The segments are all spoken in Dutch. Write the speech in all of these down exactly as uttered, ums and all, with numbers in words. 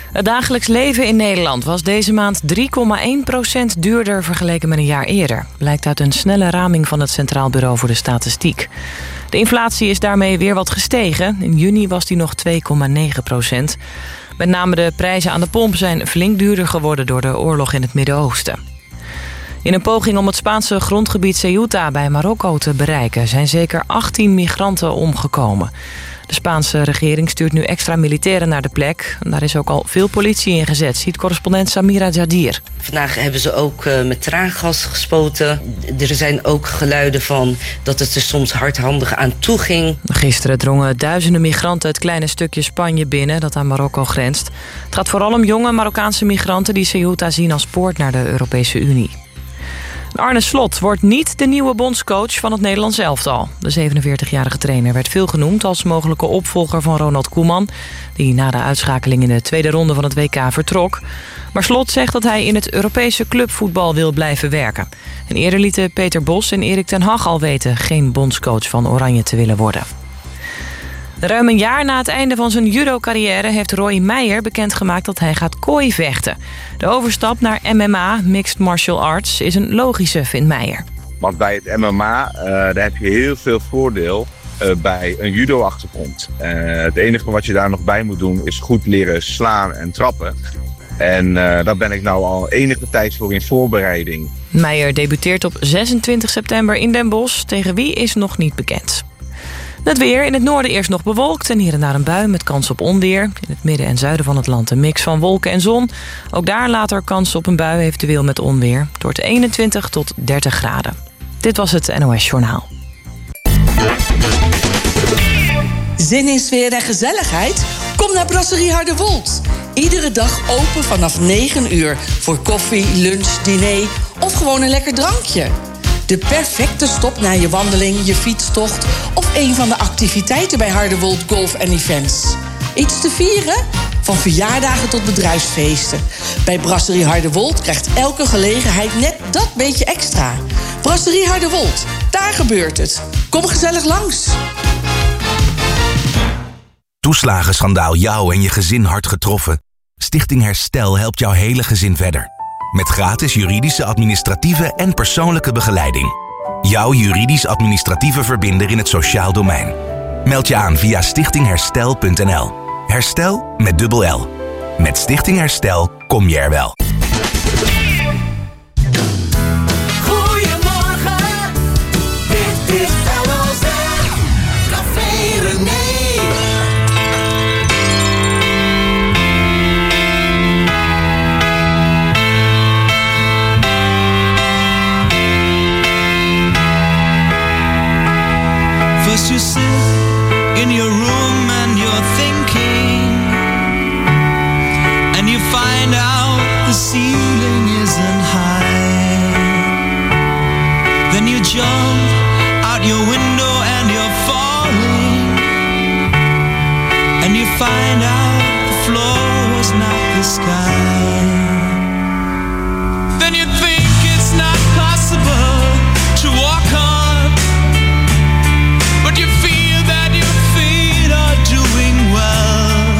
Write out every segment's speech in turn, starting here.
Het dagelijks leven in Nederland was deze maand drie komma één procent duurder vergeleken met een jaar eerder. Blijkt uit een snelle raming van het Centraal Bureau voor de Statistiek. De inflatie is daarmee weer wat gestegen. In juni was die nog twee komma negen procent. Met name de prijzen aan de pomp zijn flink duurder geworden door de oorlog in het Midden-Oosten. In een poging om het Spaanse grondgebied Ceuta bij Marokko te bereiken zijn zeker achttien migranten omgekomen. De Spaanse regering stuurt nu extra militairen naar de plek. Daar is ook al veel politie ingezet, ziet correspondent Samira Jadir. Vandaag hebben ze ook uh, met traangas gespoten. Er zijn ook geluiden van dat het er soms hardhandig aan toe ging. Gisteren drongen duizenden migranten het kleine stukje Spanje binnen dat aan Marokko grenst. Het gaat vooral om jonge Marokkaanse migranten die Ceuta zien als poort naar de Europese Unie. Arne Slot wordt niet de nieuwe bondscoach van het Nederlands elftal. De zevenenveertigjarige trainer werd veel genoemd als mogelijke opvolger van Ronald Koeman, die na de uitschakeling in de tweede ronde van het W K vertrok. Maar Slot zegt dat hij in het Europese clubvoetbal wil blijven werken. En eerder lieten Peter Bos en Erik ten Hag al weten geen bondscoach van Oranje te willen worden. Ruim een jaar na het einde van zijn judo-carrière heeft Roy Meijer bekendgemaakt dat hij gaat kooivechten. De overstap naar M M A, Mixed Martial Arts, is een logische, vindt Meijer. Want bij het M M A uh, daar heb je heel veel voordeel uh, bij een judo-achtergrond. Uh, het enige wat je daar nog bij moet doen is goed leren slaan en trappen. En uh, daar ben ik nou al enige tijd voor in voorbereiding. Meijer debuteert op zesentwintig september in Den Bosch. Tegen wie is nog niet bekend. Het weer, in het noorden eerst nog bewolkt en hier en daar een bui met kans op onweer. In het midden en zuiden van het land een mix van wolken en zon. Ook daar later kans op een bui, eventueel met onweer. Het wordt eenentwintig tot dertig graden. Dit was het N O S Journaal. Zin in sfeer en gezelligheid? Kom naar Brasserie Harderwold. Iedere dag open vanaf negen uur voor koffie, lunch, diner of gewoon een lekker drankje. De perfecte stop na je wandeling, je fietstocht of een van de activiteiten bij Harderwold Golf en Events. Iets te vieren? Van verjaardagen tot bedrijfsfeesten. Bij Brasserie Harderwold krijgt elke gelegenheid net dat beetje extra. Brasserie Harderwold, daar gebeurt het. Kom gezellig langs. Toeslagenschandaal jou en je gezin hard getroffen? Stichting Herstel helpt jouw hele gezin verder. Met gratis juridische, administratieve en persoonlijke begeleiding. Jouw juridisch-administratieve verbinder in het sociaal domein. Meld je aan via stichting herstel punt n l. Herstel met dubbel L. Met Stichting Herstel kom je er wel. Goedemorgen, dit is L O Z. Café René. First you sit in your room and you're thinking, and you find out the ceiling isn't high. Then you jump out your window and you're falling, and you find out the floor is not the sky. Then you think it's not possible to walk on, but you feel that your feet are doing well.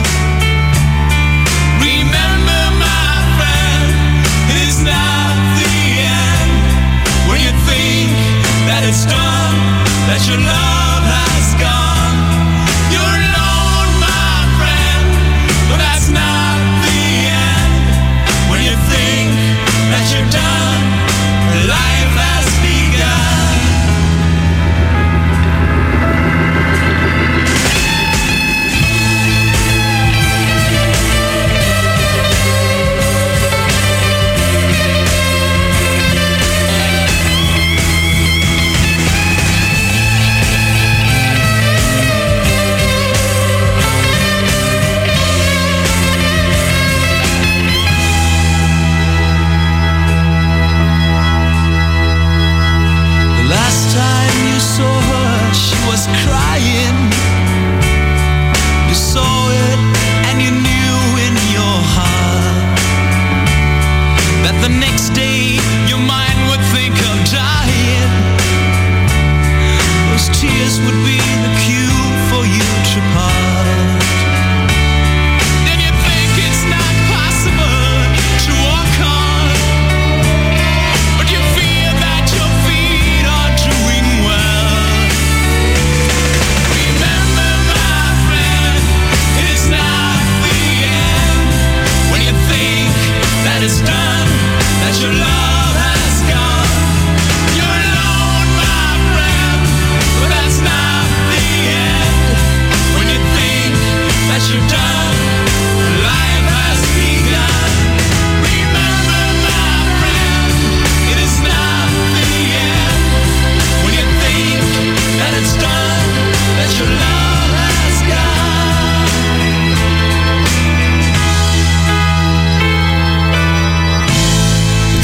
Remember, my friend, it's not the end. When you think that it's done, that your love has gone, you're alone, my friend, but that's not the end.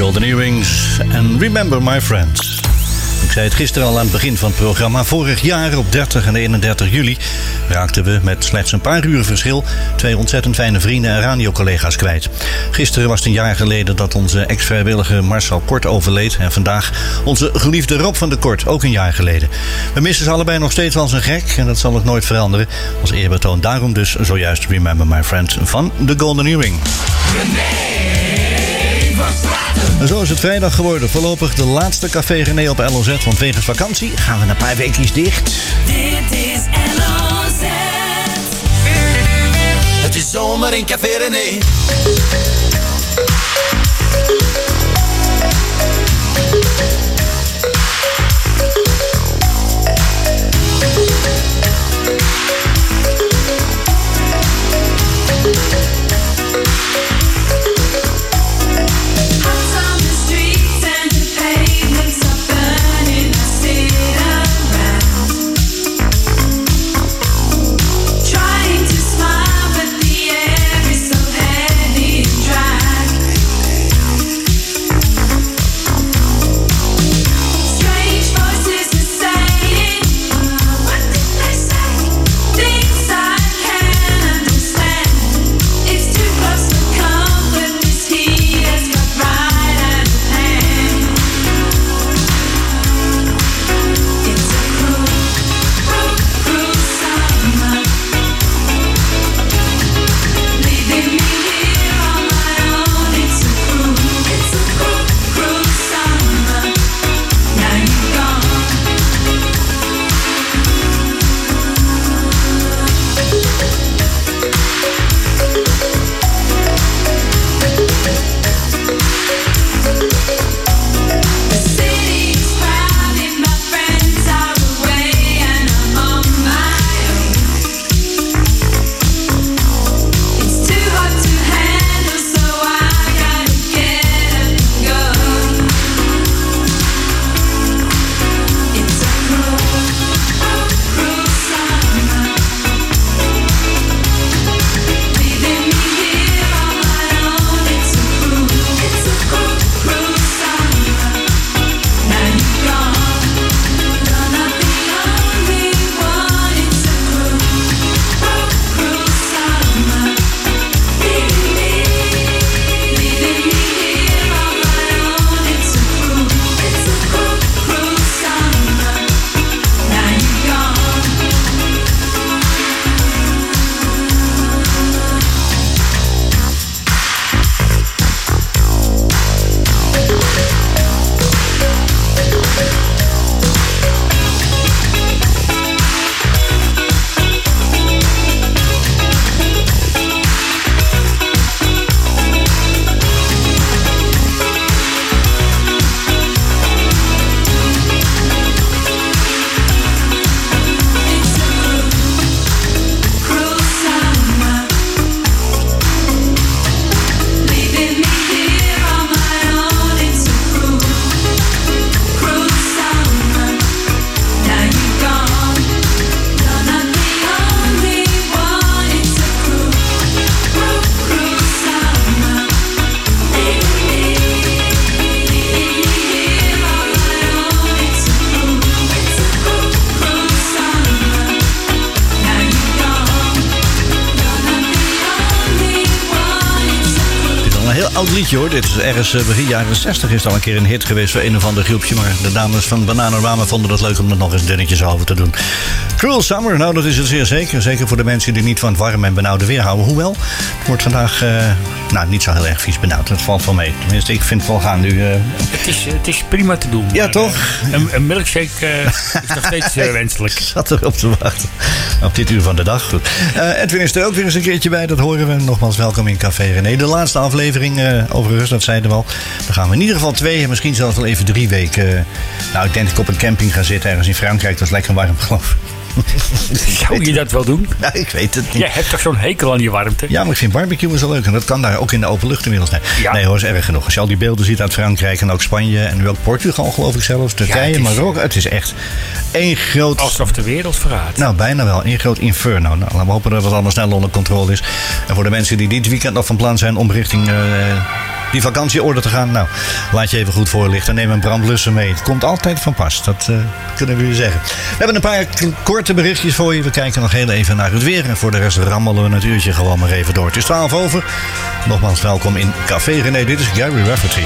Golden Earrings en Remember My Friends. Ik zei het gisteren al aan het begin van het programma. Vorig jaar op dertig en eenendertig juli raakten we met slechts een paar uur verschil twee ontzettend fijne vrienden en radiocollega's kwijt. Gisteren was het een jaar geleden dat onze ex-vrijwilliger Marcel Kort overleed. En vandaag onze geliefde Rob van der Kort, ook een jaar geleden. We missen ze allebei nog steeds als een gek en dat zal ook nooit veranderen. Als eerbetoon daarom dus zojuist Remember My Friend van The Golden Earring. En zo is het vrijdag geworden. Voorlopig de laatste Café René op L O Z. Want wegens vakantie gaan we een paar weekjes dicht. Dit is L O Z. Het is zomer in Café René. Oud liedje hoor, dit is ergens begin jaren zestig is het al een keer een hit geweest voor een of ander groepje. Maar de dames van Bananarama vonden het leuk om er nog eens dunnetjes over te doen. Cruel Summer, nou dat is het zeer zeker. Zeker voor de mensen die niet van het warm en benauwde weer houden. Hoewel, het wordt vandaag uh, nou, niet zo heel erg vies benauwd. Het valt wel mee. Tenminste, ik vind het wel gaan nu. Uh... Het, is, het is prima te doen. Ja, maar, toch? Uh, een, een milkshake uh, is nog steeds uh, wenselijk. Ik zat erop te wachten. Op dit uur van de dag. Goed. Uh, Edwin is er ook weer eens een keertje bij. Dat horen we. Nogmaals welkom in Café René. De laatste aflevering, uh, overigens, dat zeiden we al. Dan gaan we in ieder geval twee en misschien zelfs wel even drie weken. Uh, nou, ik denk dat ik op een camping ga zitten ergens in Frankrijk. Dat is lekker warm, geloof ik. Zou je dat wel doen? Ja, ik weet het niet. Jij hebt toch zo'n hekel aan die warmte? Ja, maar ik vind barbecue zo leuk. En dat kan daar ook in de open lucht inmiddels. Nee, ja. nee hoor, is erg genoeg. Als je al die beelden ziet uit Frankrijk en ook Spanje en nu ook Portugal, geloof ik zelfs. Turkije, ja, Marokko. Het is echt één groot... Alsof de wereld verraadt. Nou, bijna wel. Één groot inferno. Nou, laten we hopen dat het allemaal snel onder controle is. En voor de mensen die dit weekend nog van plan zijn om richting... Uh, die vakantieorde te gaan. Nou, laat je even goed voorlichten. Neem een brandblusser mee. Het komt altijd van pas. Dat uh, kunnen we u zeggen. We hebben een paar k- korte berichtjes voor je. We kijken nog heel even naar het weer. En voor de rest rammelen we het uurtje gewoon maar even door. Het is twaalf over. Nogmaals welkom in Café René. Dit is Gary Rafferty.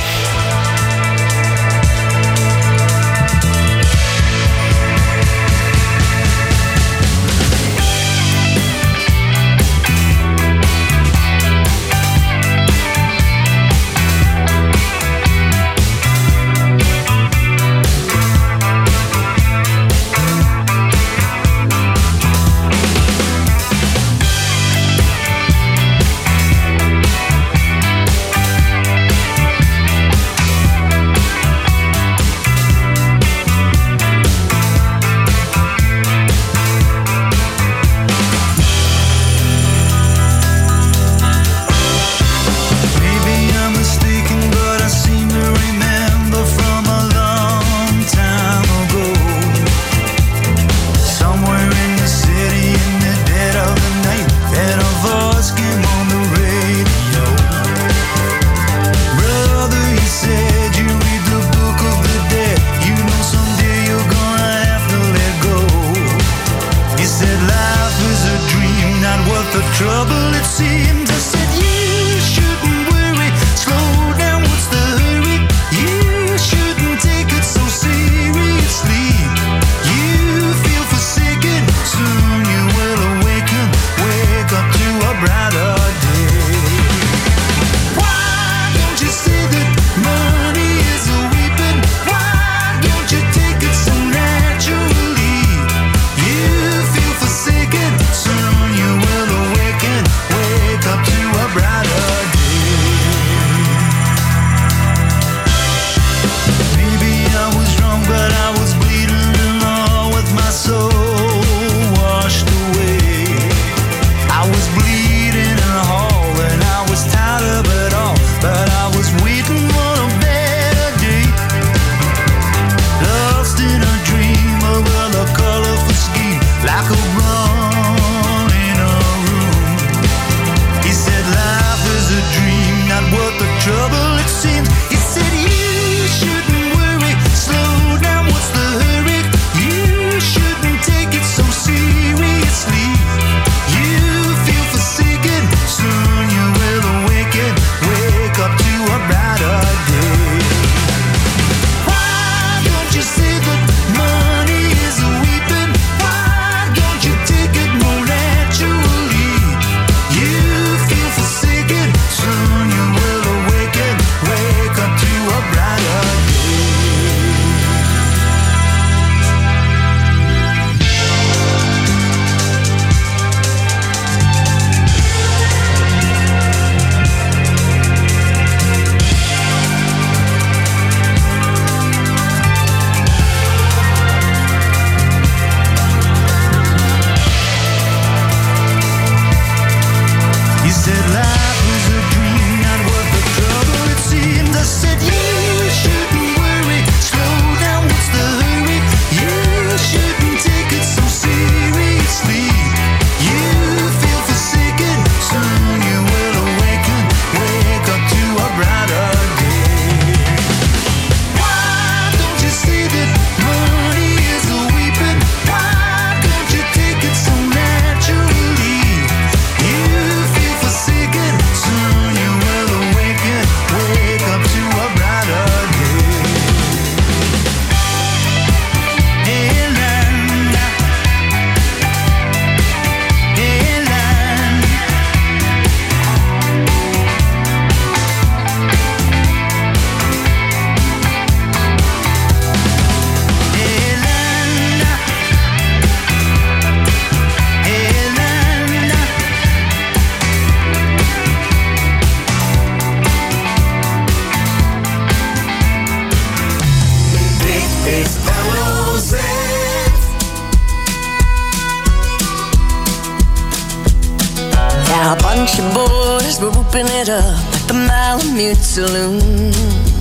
Now a bunch of boys were whooping it up at the Malamute Saloon,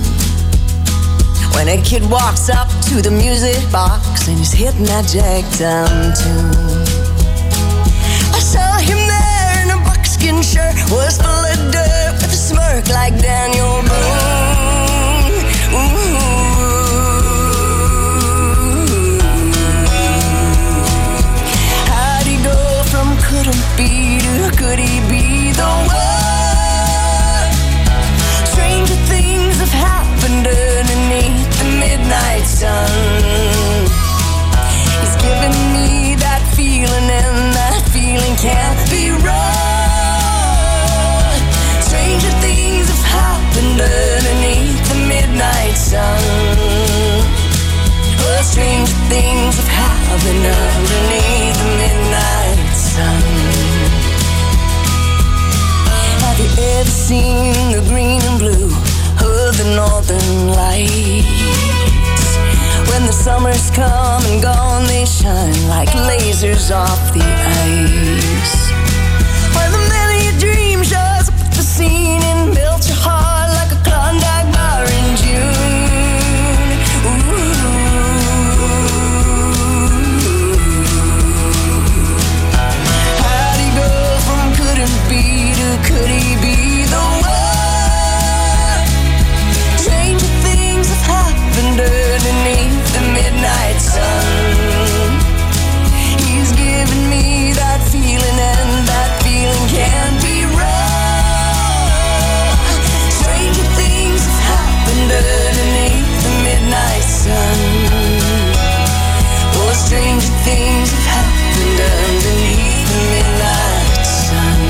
when a kid walks up to the music box and he's hitting that Jacktown tune. I saw him there in a buckskin shirt, was full of dirt with a smirk like Daniel Boone. seen the green and blue of the northern lights. When the summers come and gone, they shine like lasers off the ice. When the melody of dreams shows up at the scene and melts your heart like a Klondike bar in June. Ooh. How'd he go from couldn't be to could he be the one? Stranger things have happened underneath the midnight sun. He's given me that feeling, and that feeling can't be wrong. Stranger things have happened underneath the midnight sun. Oh, stranger things have happened underneath the midnight sun.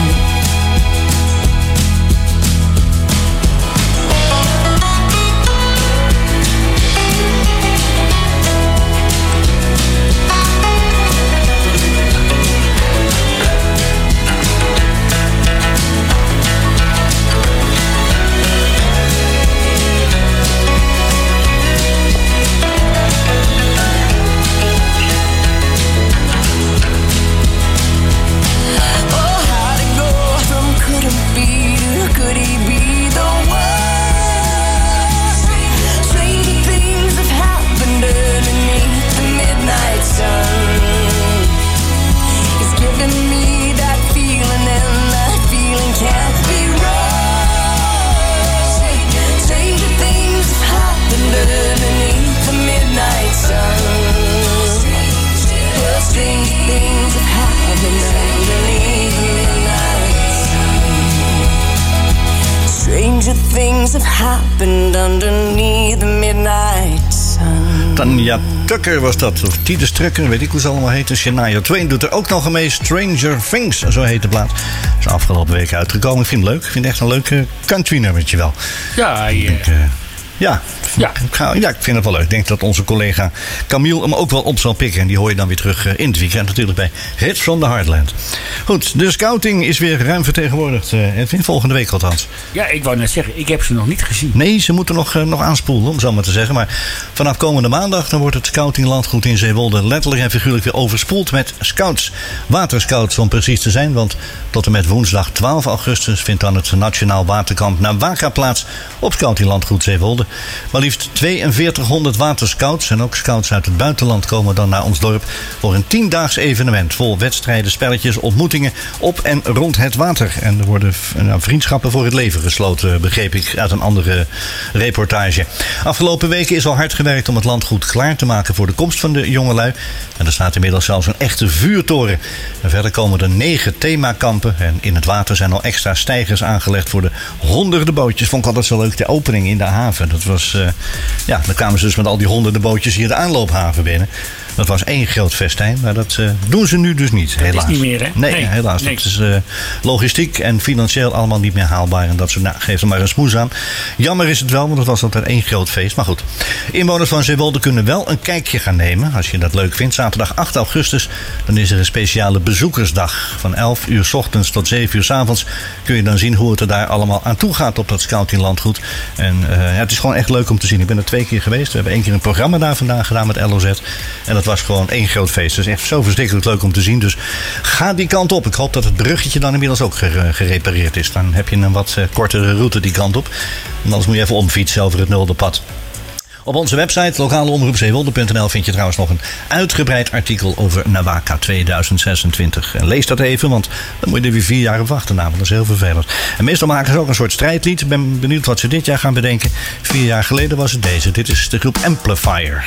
Things have happened underneath the midnight sun. Tanja Tucker was dat, of Titus Trucker, weet ik hoe ze allemaal heten. Shania Twain doet er ook nog aan mee. Stranger Things, zo heet de plaat. Is afgelopen week uitgekomen. Ik vind het leuk. Ik vind het echt een leuk uh, country nummertje wel. Ja, je... Ik, uh, ja. Ja. Ik ga, ja, ik vind het wel leuk. Ik denk dat onze collega Camille hem ook wel op zal pikken. En die hoor je dan weer terug uh, in het weekend natuurlijk bij Hits from the Heartland. Goed, de scouting is weer ruim vertegenwoordigd. Uh, Edwin, volgende week althans. Ja, ik wou net zeggen, ik heb ze nog niet gezien. Nee, ze moeten nog, uh, nog aanspoelen, om zo maar te zeggen. Maar vanaf komende maandag dan wordt het scoutinglandgoed in Zeewolde letterlijk en figuurlijk weer overspoeld met scouts. Waterscouts om precies te zijn, want tot en met woensdag twaalf augustus vindt dan het Nationaal Waterkamp Nawaka plaats op scoutinglandgoed Zeewolde. Maar liefst tweeënveertighonderd waterscouts en ook scouts uit het buitenland komen dan naar ons dorp voor een tiendaags evenement vol wedstrijden, spelletjes, ontmoetingen op en rond het water. En er worden nou, vriendschappen voor het leven gesloten, begreep ik uit een andere reportage. Afgelopen weken is al hard gewerkt om het landgoed klaar te maken voor de komst van de jongelui. En er staat inmiddels zelfs een echte vuurtoren. En verder komen er negen themakampen en in het water zijn al extra steigers aangelegd voor de honderden bootjes. Vond ik altijd zo leuk, de opening in de haven. Dat was, uh, ja, dan kwamen ze dus met al die honderden bootjes hier de aanloophaven binnen. Dat was één groot festijn, maar dat uh, doen ze nu dus niet, helaas. Dat is niet meer, hè? Nee, nee helaas. Nee. Dat is uh, logistiek en financieel allemaal niet meer haalbaar. En dat soort, nou, geef er maar een smoes aan. Jammer is het wel, want het was altijd één groot feest. Maar goed, inwoners van Zeewolde kunnen wel een kijkje gaan nemen, als je dat leuk vindt. Zaterdag acht augustus, dan is er een speciale bezoekersdag. Van elf uur 's ochtends tot zeven uur 's avonds kun je dan zien hoe het er daar allemaal aan toe gaat op dat scoutinglandgoed. En uh, ja, het is gewoon echt leuk om te zien. Ik ben er twee keer geweest. We hebben één keer een programma daar vandaag gedaan met L O Z. En dat was gewoon één groot feest. Het is echt zo verschrikkelijk leuk om te zien. Dus ga die kant op. Ik hoop dat het bruggetje dan inmiddels ook gerepareerd is. Dan heb je een wat uh, kortere route die kant op. En anders moet je even omfietsen over het Nulderpad. Op onze website lokale omroep zeewolde punt n l vind je trouwens nog een uitgebreid artikel over Nawaka tweeduizend zesentwintig. En lees dat even, want dan moet je er weer vier jaar op wachten namelijk. Dat is heel vervelend. En meestal maken ze ook een soort strijdlied. Ik ben benieuwd wat ze dit jaar gaan bedenken. Vier jaar geleden was het deze. Dit is de groep Amplifier.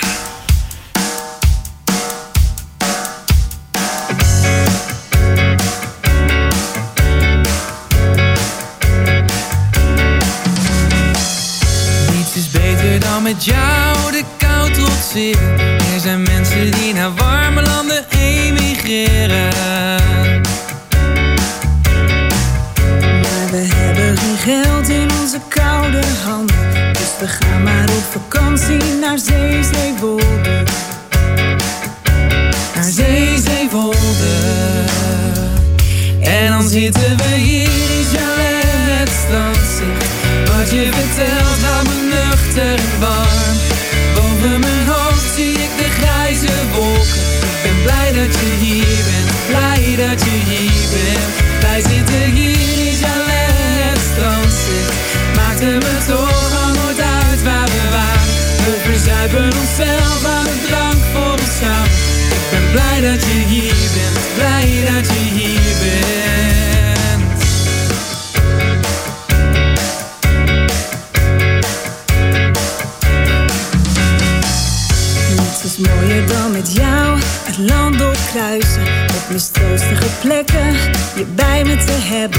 Dan met jou de kou trotseren. Er zijn mensen die naar warme landen emigreren. Maar we hebben geen geld in onze koude handen. Dus we gaan maar op vakantie naar Zee, Zeewolde. Naar Zee, Zeewolde. En dan zitten we hier in chalet met met jou het land doorkruisen. Op mistroostige plekken je bij me te hebben.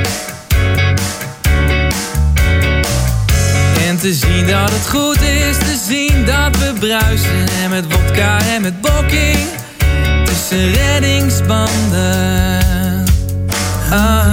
En te zien dat het goed is, te zien dat we bruisen. En met vodka en met bokking tussen reddingsbanden. Ah.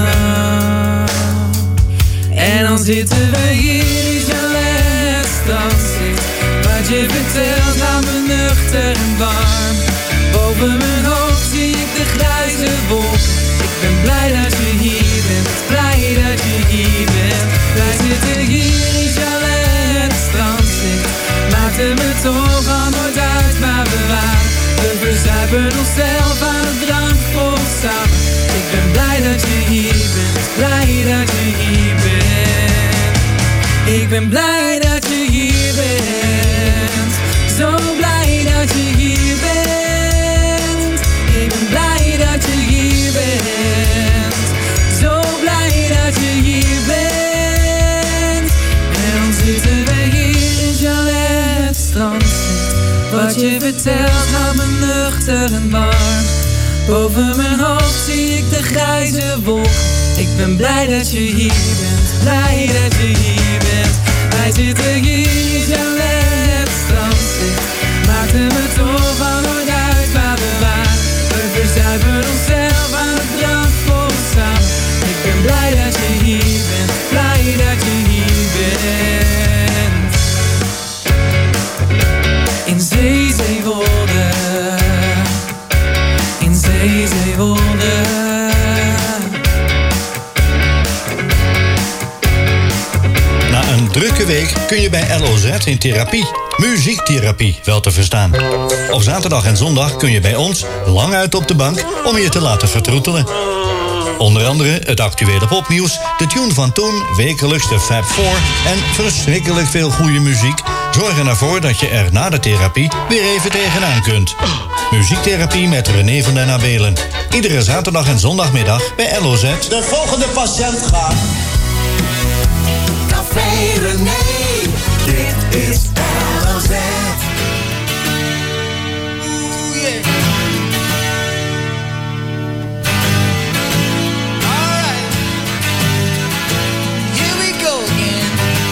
En dan zitten we hier in chalet, strandzicht. Wat je vertelt houdt me nuchter en warm. Boven mijn hoofd zie ik de grijze wolken. Ik ben blij dat je hier bent, blij dat je hier bent. Wij zitten hier in chalet, strandzicht. Maakte me toch al nooit uit waar we waren. We verzuipen onszelf aan het drankvol samen. Ik ben blij dat je hier bent, blij dat je hier bent. Ik ben blij dat je hier bent, zo blij dat je hier bent. Ik ben blij dat je hier bent, zo blij dat je hier bent. En dan zitten we hier in chalet, strandzicht. Wat je vertelt houdt me nuchter en warm. Boven mijn hoofd zie ik de grijze wolken. Ik ben blij dat je hier bent, blij dat je hier bent. Wij zitten hier in chalet, strandzicht. Maakte me toch al nooit uit waar we waren. We verzuipen onszelf aan het drankvol samen. Ik ben blij dat je hier bent, blij dat je hier bent. In zee, Zeewolde. In zee, Zeewolde. Na een drukke week kun je bij L O Z in therapie. Muziektherapie, wel te verstaan. Op zaterdag en zondag kun je bij ons lang uit op de bank om je te laten vertroetelen. Onder andere het actuele popnieuws, de tune van toen, wekelijks de Fab Four en verschrikkelijk veel goede muziek zorgen ervoor dat je er na de therapie weer even tegenaan kunt. Muziektherapie met René van den Abelen. Iedere zaterdag en zondagmiddag bij L O Z. De volgende patiënt gaat. Café René, dit is L O Z. Ooh, yeah. All right. Here we go again.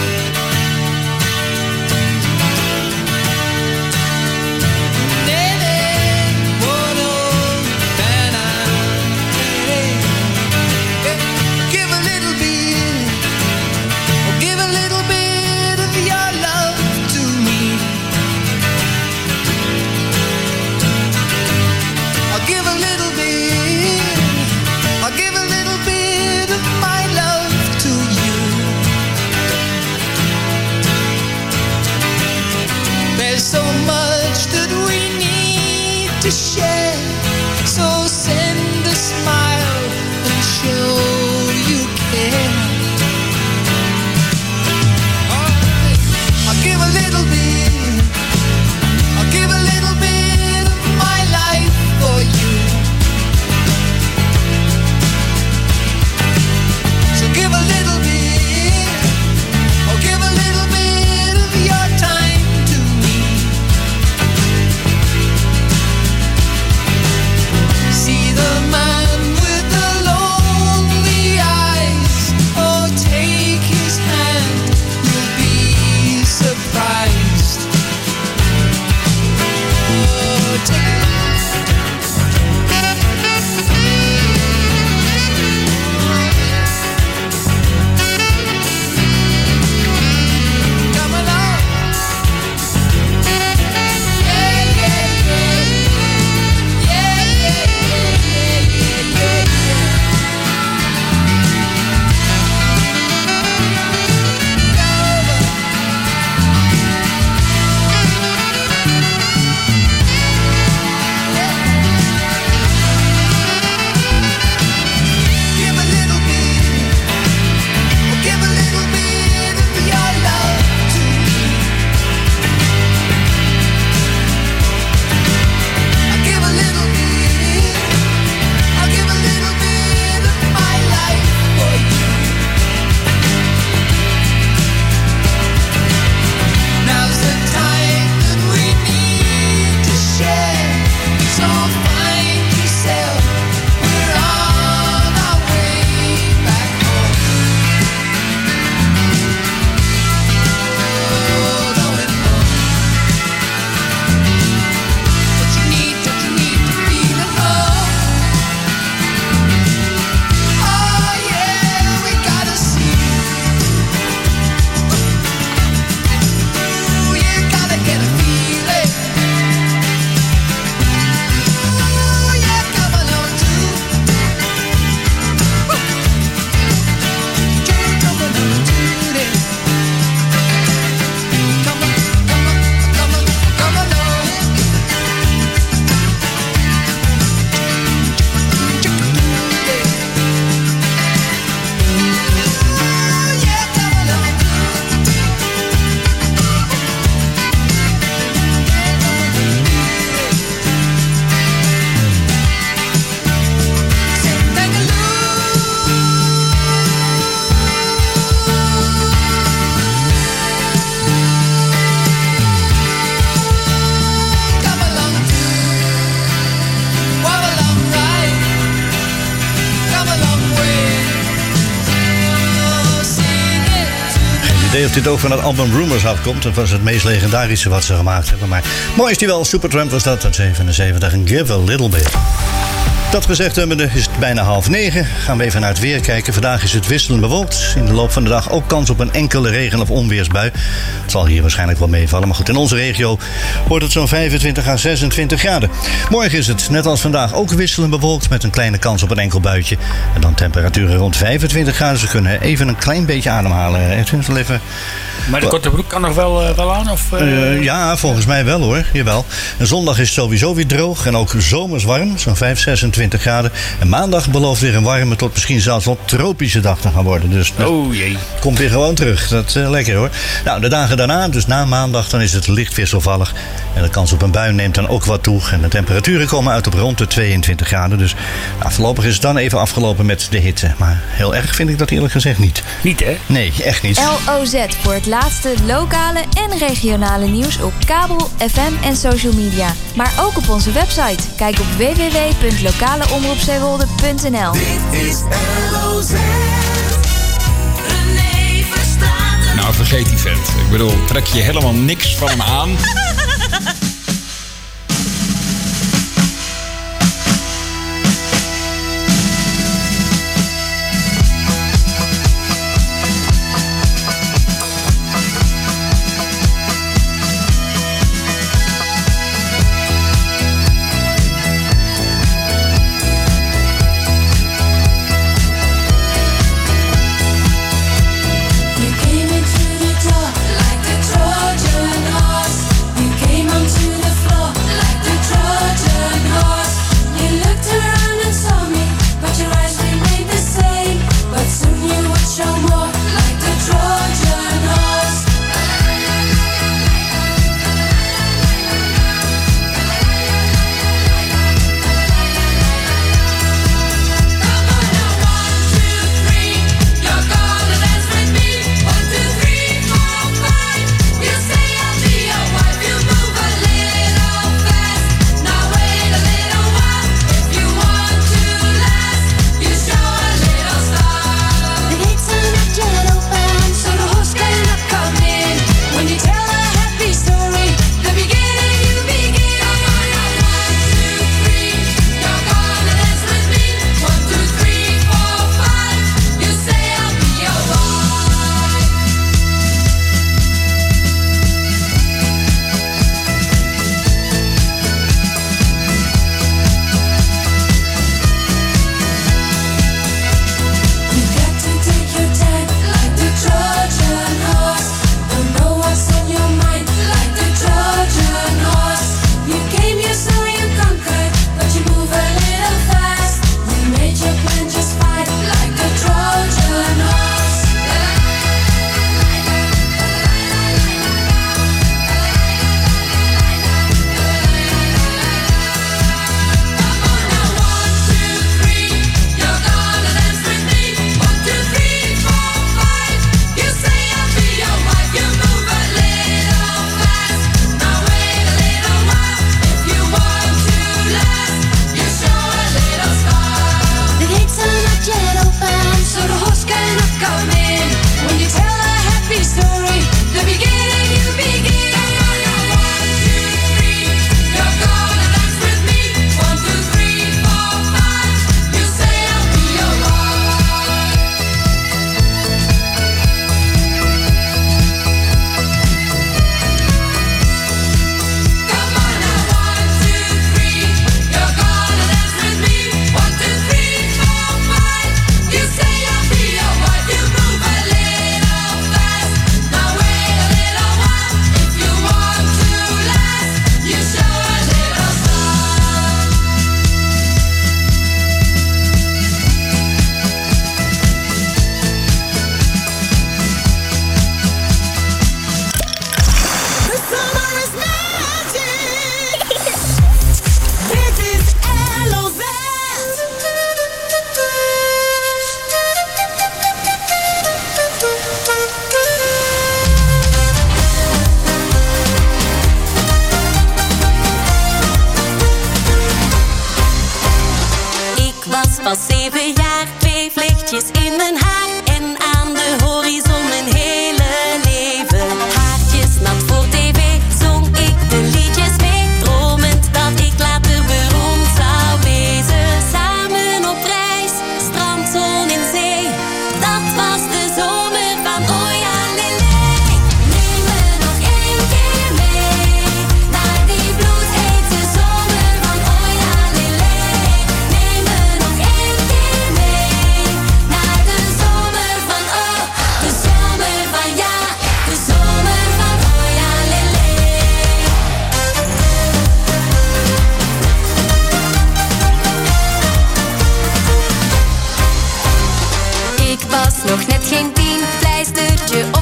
Give a little bit, give a little bit of your love to me. I'll give a little bit, I'll give a little bit of my love to you. There's so much that we need to share, so send a smile and show you care. Alright, I'll give a little bit, I'll give a little bit of my life for you. So give a little bit, or give a little bit of your time to me. idee of dit ook van het album Rumors afkomt. Dat was het meest legendarische wat ze gemaakt hebben. Maar mooi is die wel. Supertramp was dat uit zevenenzeventig. En Give a Little Bit. Dat gezegd hebbende is het bijna half negen. Gaan we even naar het weer kijken. Vandaag is het wisselend bewolkt. In de loop van de dag ook kans op een enkele regen- of onweersbui. Het zal hier waarschijnlijk wel meevallen. Maar goed, in onze regio wordt het zo'n vijfentwintig à zesentwintig graden. Morgen is het, net als vandaag, ook wisselend bewolkt met een kleine kans op een enkel buitje. En dan temperaturen rond vijfentwintig graden. Ze kunnen even een klein beetje ademhalen. Edwin, zal even... Maar de korte broek kan nog wel, uh, wel aan? Of, uh... Uh, ja, volgens mij wel hoor. Jawel. En zondag is het sowieso weer droog en ook zomers warm. Zo'n vijf, zesentwintig graden. En maandag belooft weer een warme tot misschien zelfs wel tropische dag te gaan worden. Dus oh jee. Komt weer gewoon terug. Dat is uh, lekker hoor. Nou, de dagen daarna, dus na maandag, dan is het licht wisselvallig. En de kans op een bui neemt dan ook wat toe. En de temperaturen komen uit op rond de tweeëntwintig graden. Dus nou, voorlopig is het dan even afgelopen met de hitte. Maar heel erg vind ik dat eerlijk gezegd niet. Niet hè? Nee, echt niet. L O Z voor het laatste lokale en regionale nieuws op kabel, F M en social media. Maar ook op onze website. Kijk op w w w punt lokale omroep zeewolde punt n l. Dit is L O Z. René Verstraeten. Nou, vergeet die vent. Ik bedoel, trek je helemaal niks van hem aan. You came into the dark like a Trojan horse. You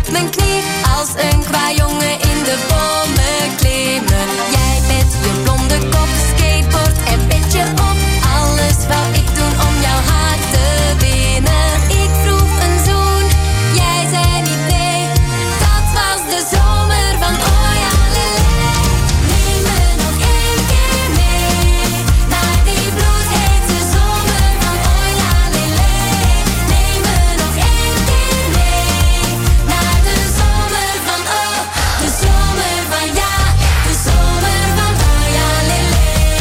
mijn knie. Als een kwajongen in de bomen klimmen. Jij met je blonde kop, skateboard en petje op. Alles wou ik doen om jouw hart te winnen. Ik vroeg een zoen, jij zei niet nee. Dat was de zomer van oh ja lele. Neem me nog één keer mee naar die bloedhete zomer van oh ja lele. Neem me nog één keer mee naar de zomer van oh. De zomer van ja, de zomer van oh ja lele.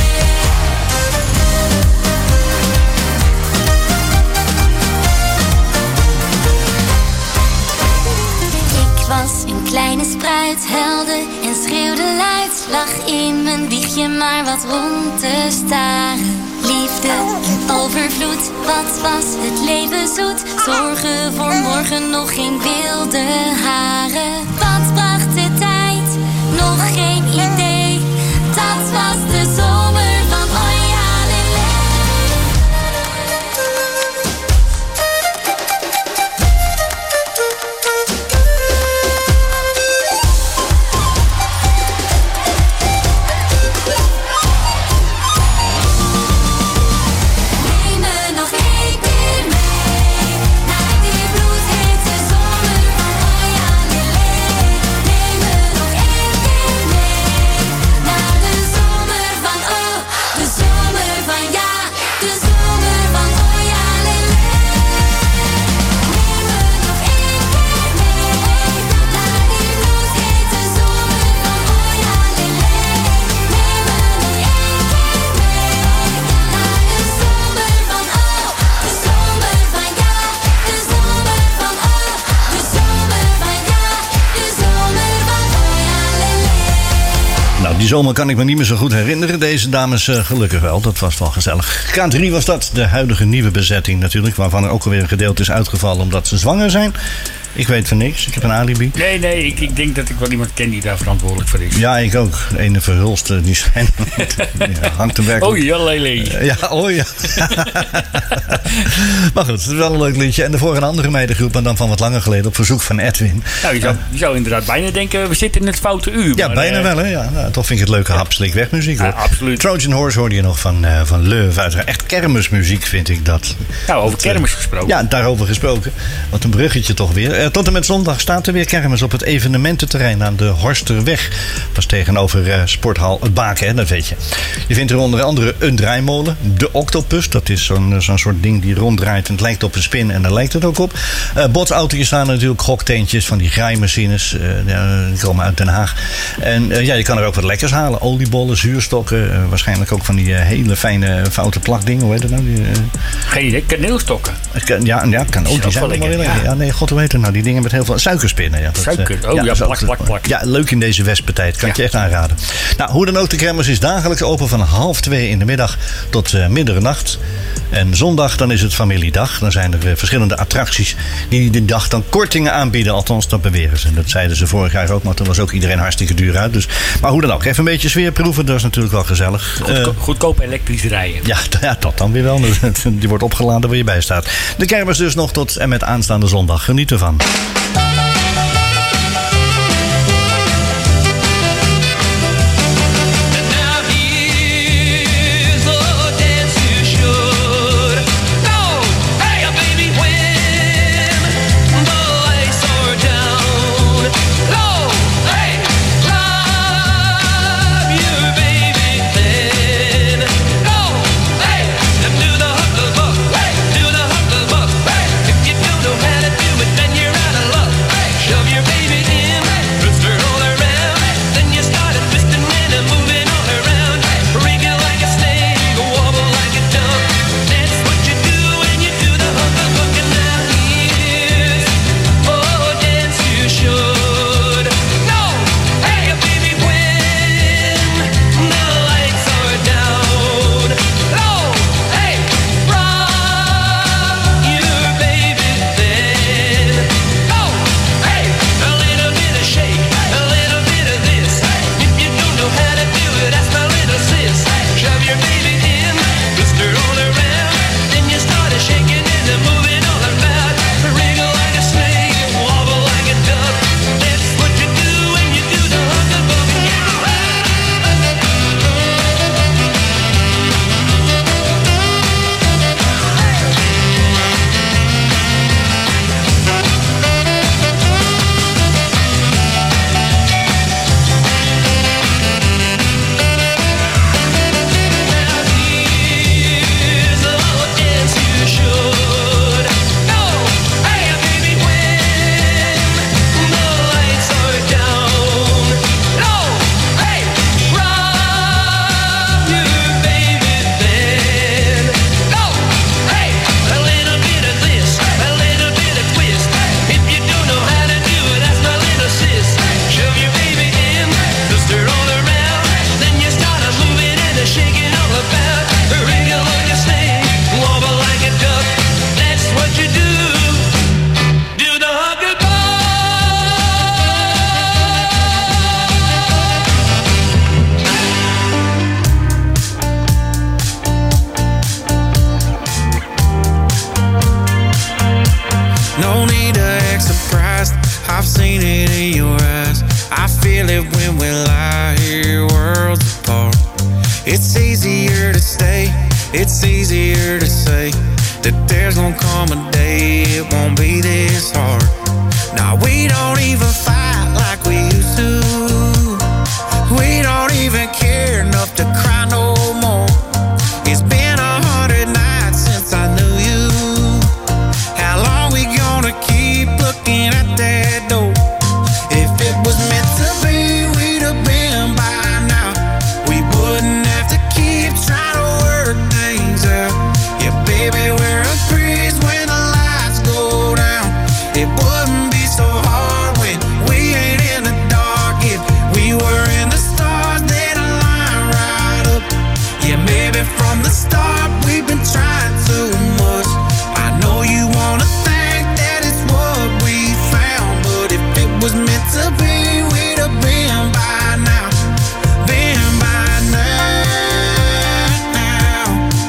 Ik was een kleine spruit, huilde en schreeuwde luid. Lag in mijn wiegje maar wat rond te staren. Liefde en overvloed, wat was het leven zoet. Zorgen voor morgen, nog geen wilde haren. Wat bracht de tijd? Nog geen idee. Dat was de zomer van oh ja lele. Neem me nog één keer mee naar die bloedhete zomer van oh ja lele. Neem me nog één keer mee naar de zomer van oh. De zomer van ja, de zomer van oh ja lele. Neem me nog één keer mee naar die bloedhete zomer van oh ja lele. Neem me nog één keer mee naar de zomer van oh. De zomer van ja, de zomer van oh. De zomer van ja, de zomer van oh ja lele. Nou, die zomer kan ik me niet meer zo goed herinneren. Deze dames uh, gelukkig wel, dat was wel gezellig. K drie was dat, de huidige nieuwe bezetting natuurlijk. Waarvan er ook alweer een gedeelte is uitgevallen omdat ze zwanger zijn. Ik weet van niks, ik heb een alibi. Nee, nee, ik, ik denk dat ik wel iemand ken die daar verantwoordelijk voor is. Ja, ik ook. Ene Verhulst, die zijn... ja, hangt hem werkelijk... Oh ja, lele. Ja, oh ja. Maar goed, het is wel een leuk liedje. En daarvoor een andere meidengroep, maar dan van wat langer geleden op verzoek van Edwin. Nou, je zou, je zou inderdaad bijna denken, we zitten in het foute uur. Ja, maar, bijna uh, wel, hè. Ja, nou, toch vind ik het leuke hapslik weg muziek, hoor. Ja, absoluut. Trojan Horse hoorde je nog van, uh, van Leuven. Uiteraard. Echt kermismuziek vind ik dat. Nou, over kermis gesproken. Ja, daarover gesproken. Wat een bruggetje toch weer. Uh, tot en met zondag staat er weer kermis op het evenemententerrein aan de Horsterweg. Dat is tegenover uh, sporthal Het Baken, hè, dat weet je. Je vindt er onder andere een draaimolen, de Octopus. Dat is zo'n, zo'n soort ding die ronddraait en het lijkt op een spin en daar lijkt het ook op. Uh, botsautootjes staan er natuurlijk, gokteentjes van die graaimachines. Uh, die komen uit Den Haag. En uh, ja, je kan er ook wat lekkers halen. Oliebollen, zuurstokken. Uh, waarschijnlijk ook van die uh, hele fijne foute plakdingen. Hoe heet dat nou? Die, uh... Geen idee, kaneelstokken. Ja, ja, kan ook. Die zijn wel wel lekker, lekker. ja. Ja, nee, god, hoe heet het nou? Die dingen met heel veel suikerspinnen. Ja, dat, Suiker, uh, oh ja, dat is plak, ook- plak, plak. Ja, leuk in deze wespentijd. Kan ik je echt aanraden. Nou, hoe dan ook, de kermis is dagelijks open van half twee in de middag tot uh, middernacht. En zondag dan is het familiedag. Dan zijn er uh, verschillende attracties die die dag dan kortingen aanbieden. Althans, dat beweren ze. En dat zeiden ze vorig jaar ook, maar toen was ook iedereen hartstikke duur uit. Dus, maar hoe dan ook, even een beetje sfeer proeven. Dat is natuurlijk wel gezellig. Goedko- Uh, goedkoop elektrisch rijden. ja, t- ja, dat dan weer wel. Die wordt opgeladen waar je bij staat. De kermis dus nog tot en met aanstaande zondag. Geniet ervan. If you don't know how to do it, then you're out of luck. I've seen it in your eyes. I feel it when we lie here worlds apart. It's easier to stay, it's easier to say that there's gonna come a day it won't be this hard. Now we don't even fight like we used to. We don't even care enough to cry no more. It's been a hundred nights since I knew you. How long we gonna keep looking at that door? If it was meant to be, we'd have been by now. We wouldn't have to keep trying to work things out. Yeah, baby, we're a breeze when the lights go down. It wouldn't be so hard when we ain't in the dark. If we were in the stars, they'd align right up. Yeah, maybe from the start we've been trying too much. I know you wanna think that it's what we found, but if it was meant to be, we'd have been by now. Been by now.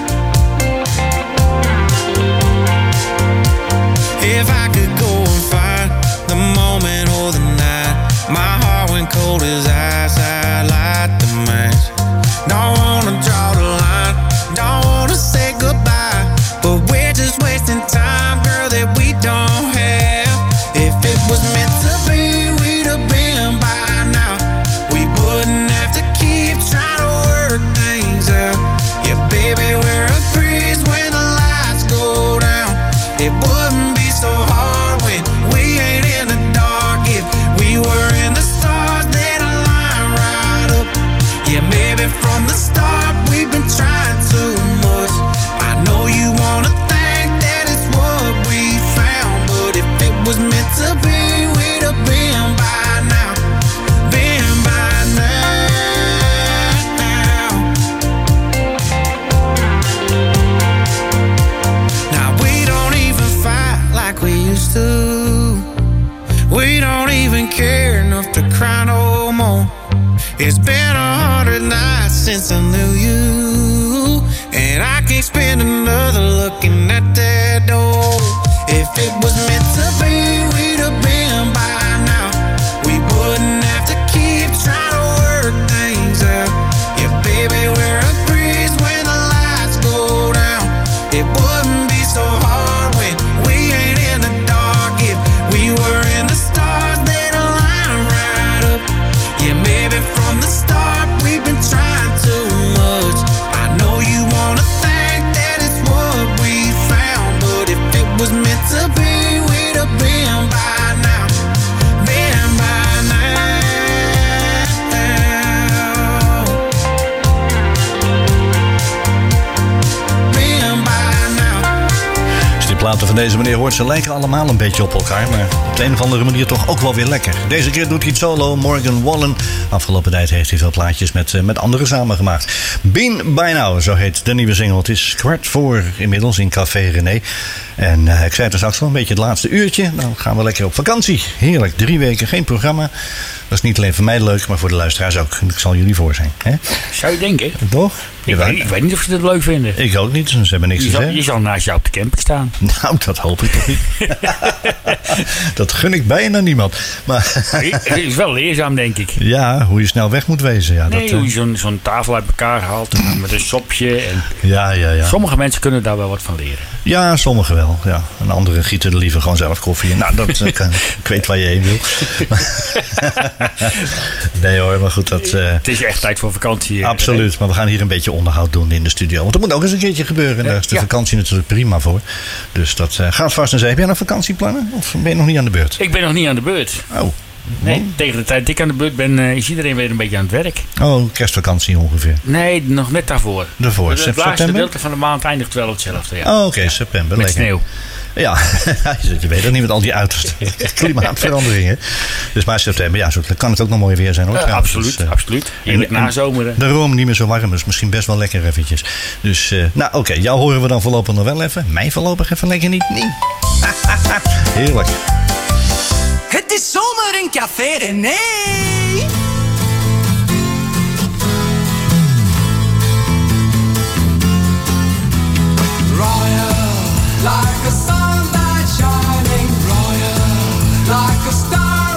If I could go and find the moment or the night, my heart went cold as ice, I'd light the match. Don't wanna draw the line, don't wanna say goodbye, but we're just wasting time, girl, that we don't have. If it was meant to be, we'd have been by now. We wouldn't have to keep trying to work things out. Yeah, baby, we're a breeze when the lights go down. It wouldn't be so hard when we ain't in the dark. If we were in the stars, they'd align right up. Yeah, maybe from the start we've been trying too much. I know you wanna think that it's what we found, but if it was meant to be, we'd have been by now. Been by now. Now we don't even fight like we used to. We don't even care enough to cry no more. It's been a hundred nights since I knew you, and I can't spend another looking at that door. If it was meant to be, we'd have been by now. We wouldn't have to keep trying to work things out. Yeah, baby, we're a breeze when the lights go down. It wouldn't be so hard when we ain't in the dark. If we were in the stars, they'd align right up. Yeah, maybe from the start we've been trying too much. I know you wanna think that it's what we found, but if it was meant to be, we'd have been by now. Been by now. Been by now. Als die platen van deze meneer hoort, ze lijken allemaal een beetje op elkaar, maar op de een of andere manier toch ook wel weer lekker. Deze keer doet hij het solo, Morgan Wallen. Afgelopen tijd heeft hij veel plaatjes met, uh, met anderen samengemaakt. Been By Now, zo heet de nieuwe single. Het is kwart voor inmiddels in Café René. En uh, ik zei het er straks al, een beetje het laatste uurtje. Dan gaan we lekker op vakantie. Heerlijk, drie weken, geen programma. Dat is niet alleen voor mij leuk, maar voor de luisteraars ook. Ik zal jullie voor zijn. Hè? Zou je denken? Toch? Ik weet, ik weet niet of ze het leuk vinden. Ik ook niet, ze hebben niks je te zal, zeggen. Je zal naast jou op de camping staan. Nou, dat hoop ik toch niet. Dat gun ik bijna niemand. Maar het is wel leerzaam, denk ik. Ja, hoe je snel weg moet wezen. Ja, nee, dat, hoe je zo'n, zo'n tafel uit elkaar haalt en met een sopje. En ja, ja, ja. Sommige mensen kunnen daar wel wat van leren. Ja, sommigen wel. Ja. En anderen gieten er liever gewoon zelf koffie in. Nou, dat, ik, ik weet waar je heen wil. Nee hoor, maar goed. Dat, uh, het is echt tijd voor vakantie. Absoluut, maar we gaan hier een beetje onderhoud doen in de studio. Want dat moet ook eens een keertje gebeuren. En daar is de ja. vakantie natuurlijk prima voor. Dus dat uh, gaat vast en zeker. Heb jij nog vakantieplannen? Of ben je nog niet aan de beurt? Ik ben nog niet aan de beurt. Oh. Nee, tegen de tijd dat ik aan de beurt ben, uh, is iedereen weer een beetje aan het werk. Oh, kerstvakantie ongeveer? Nee, nog net daarvoor. Daarvoor, Het laatste gedeelte van de maand eindigt wel hetzelfde. Ja. Oh, oké, okay, september. Met lekker. Sneeuw. Ja, je weet het niet met al die uiterste klimaatveranderingen. Dus maar september, ja, zo kan het ook nog mooi weer zijn hoor. Uh, absoluut, dus, uh, absoluut. Heerlijk nazomeren. Daarom niet meer zo warm, dus misschien best wel lekker eventjes. Dus, uh, nou oké, okay, jou horen we dan voorlopig nog wel even. Mij voorlopig even lekker niet. Nee. Heerlijk. Het is zomer in Café René. Royal, like a sunlight shining, royal, like a star.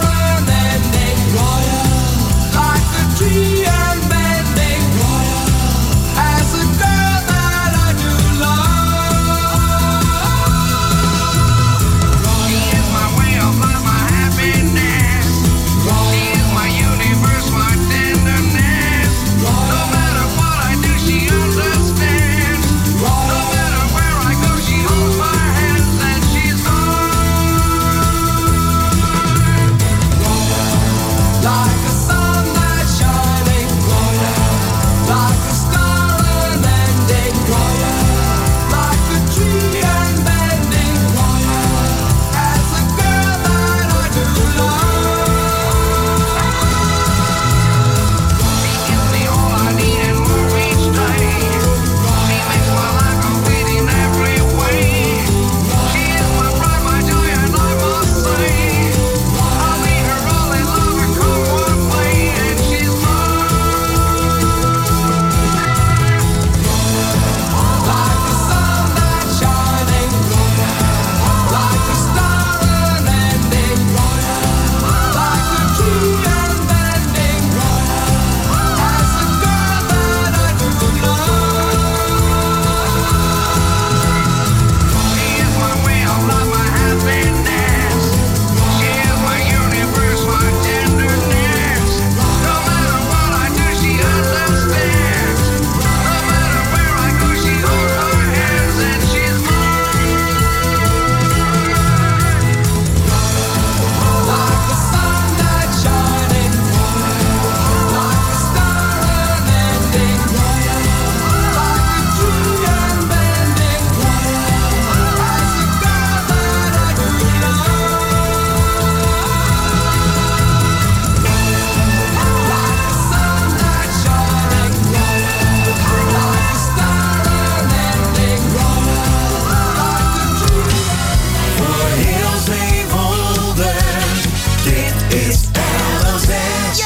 It's L O Z.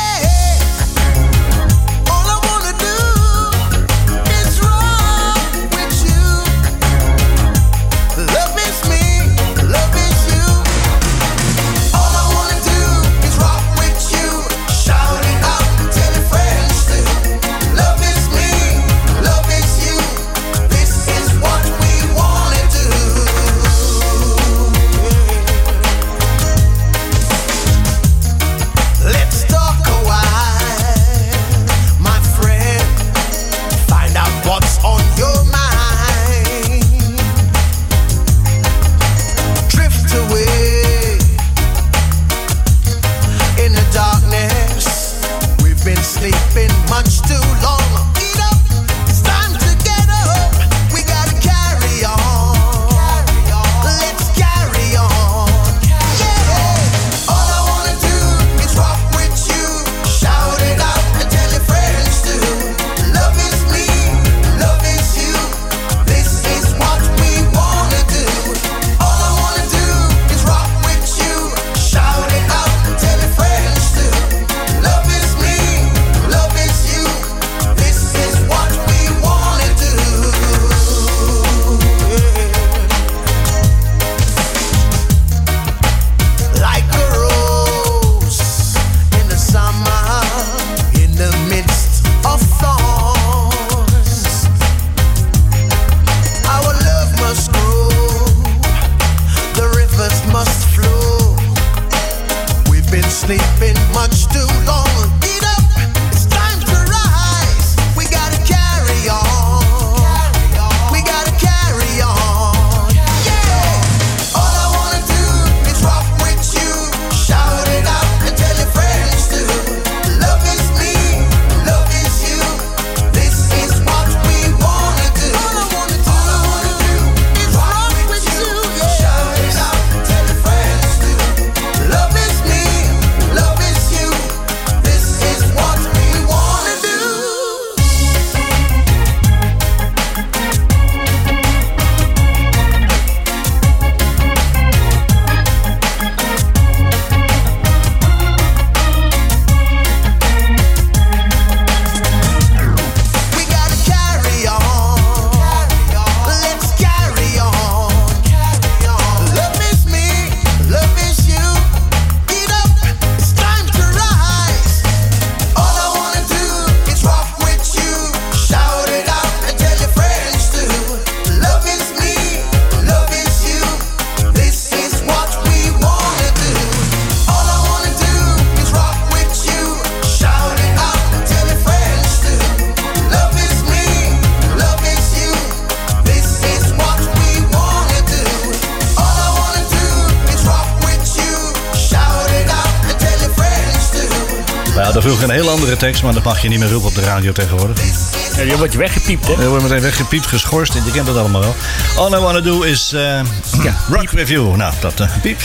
Vroeger een heel andere tekst, maar dat mag je niet meer roepen op de radio tegenwoordig. Ja, je wordt je weggepiept, hè? Je wordt meteen weggepiept, geschorst en je kent het allemaal wel. All I Wanna Do is uh, ja, Rock With You. Nou, dat uh, piep.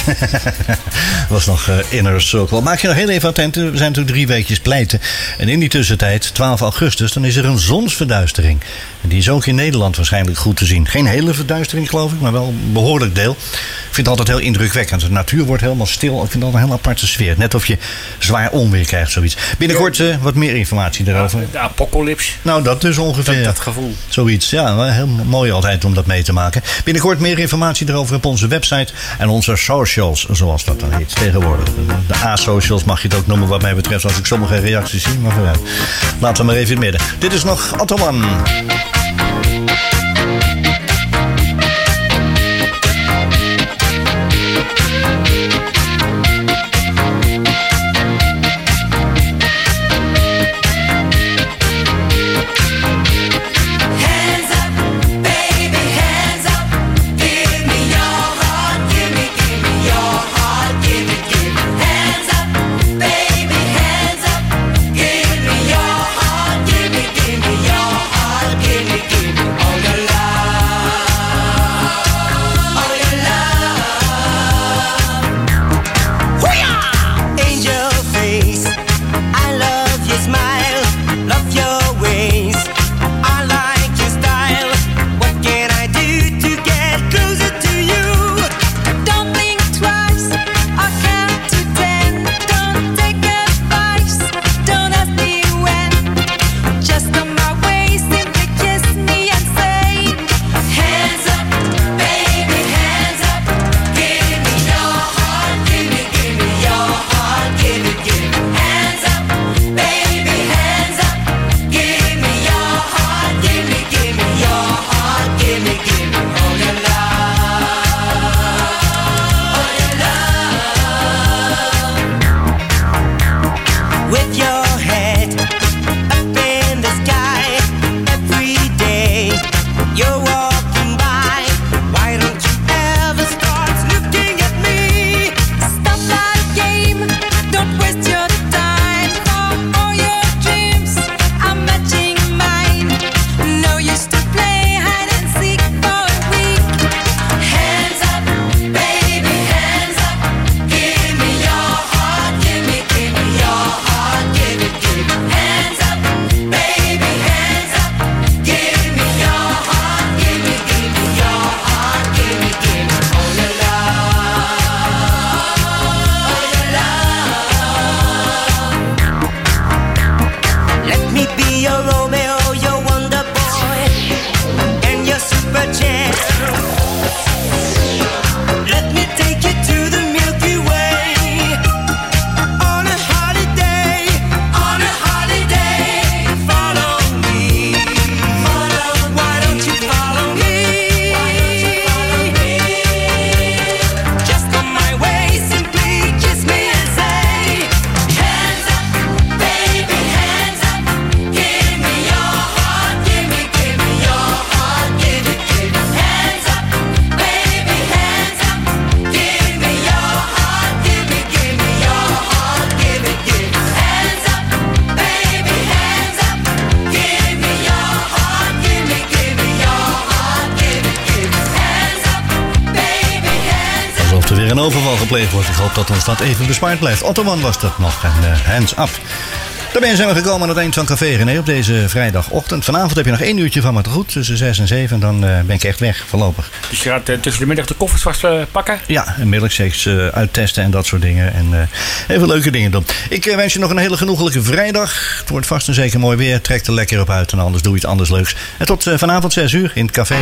was nog uh, Inner Circle. Maak je nog heel even attent, we zijn natuurlijk drie weekjes pleiten. En in die tussentijd, twaalf augustus, dan is er een zonsverduistering. En die is ook in Nederland waarschijnlijk goed te zien. Geen hele verduistering, geloof ik, maar wel een behoorlijk deel. Ik vind het altijd heel indrukwekkend. De natuur wordt helemaal stil. Ik vind dat een heel aparte sfeer. Net of je zwaar onweer krijgt, zoiets. Binnenkort uh, wat meer informatie daarover. Ja, de apocalyps. Nou, dat dus ongeveer. Dat, dat gevoel. Zoiets, ja. Heel mooi altijd om dat mee te maken. Binnenkort meer informatie erover op onze website en onze socials, zoals dat dan heet tegenwoordig. De A-socials mag je het ook noemen wat mij betreft, als ik sommige reacties zie. Maar vooruit. Laten we maar even in het midden. Dit is nog Ottoman. Give me your heart, give me, give me your heart, give overval gepleegd wordt. Ik hoop dat ons dat even bespaard blijft. Ottoman was dat nog en uh, hands up. Daarmee zijn we gekomen aan het eind van Café René op deze vrijdagochtend. Vanavond heb je nog één uurtje van me te goed, tussen zes en zeven. En dan uh, ben ik echt weg, voorlopig. Dus je gaat uh, tussen de middag de koffers vast uh, pakken? Ja, en milkshakes uh, uittesten en dat soort dingen. En uh, even leuke dingen doen. Ik uh, wens je nog een hele genoegelijke vrijdag. Het wordt vast en zeker mooi weer. Trek er lekker op uit en anders doe je iets anders leuks. En tot uh, vanavond zes uur in het café.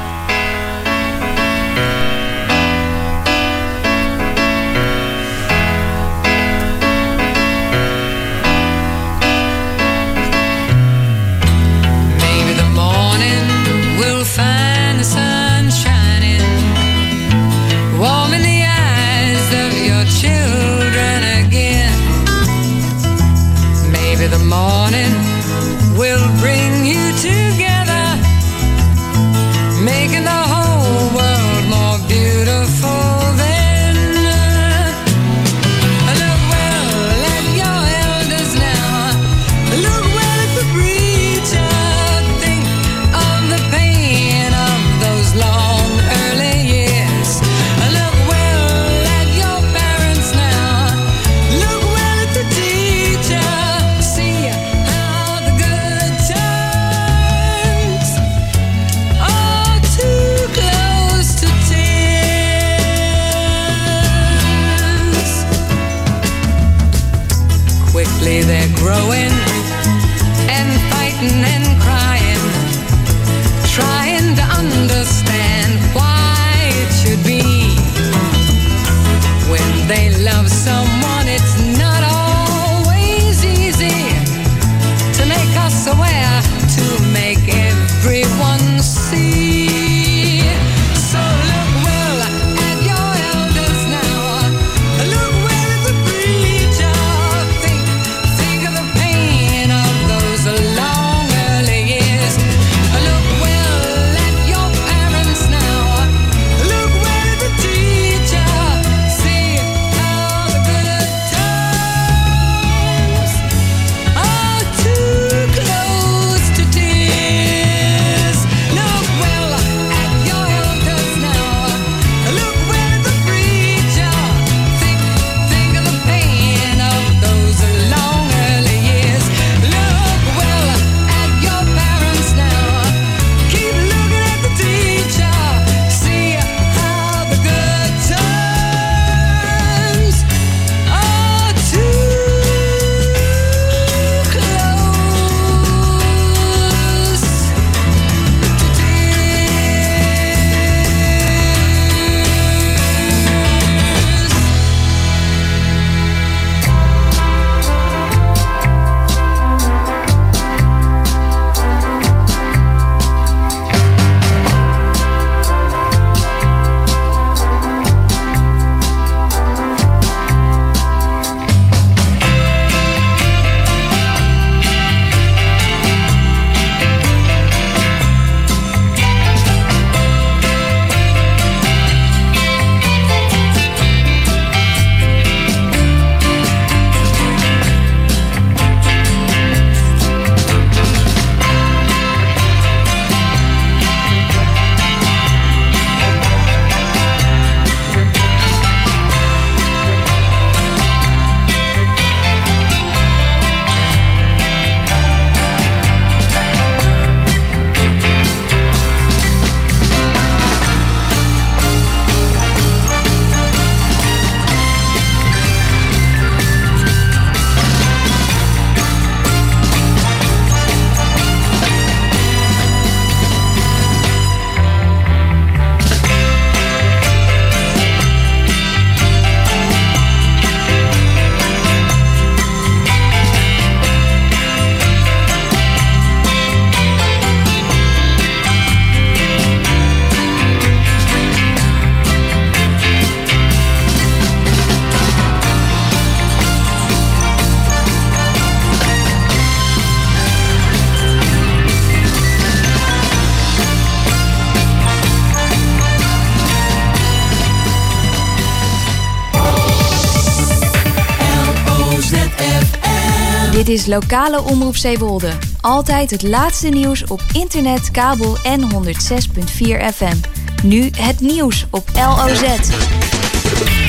Dit is Lokale Omroep Zeewolde. Altijd het laatste nieuws op internet, kabel en honderd zes komma vier F M. Nu het nieuws op L O Z.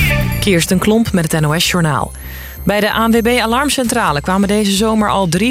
Kirsten Klomp met het N O S-journaal. Bij de A N W B-alarmcentrale kwamen deze zomer al drie